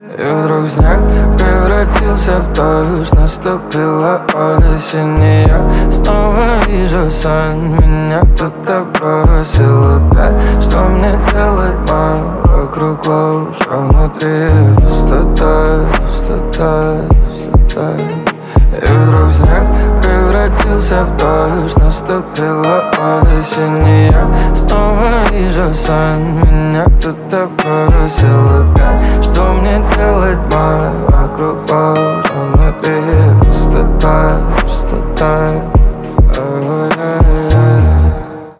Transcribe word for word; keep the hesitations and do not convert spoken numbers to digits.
И вдруг снег превратился в дождь. Наступила осень, и я снова вижу сон. Меня кто-то бросил опять. Что мне делать, мам? Вокруг ложь, а внутри пустота, пустота, пустота. И вдруг снег превратился в дождь. Наступила осень, и я снова вижу сон. Меня кто-то бросил опять.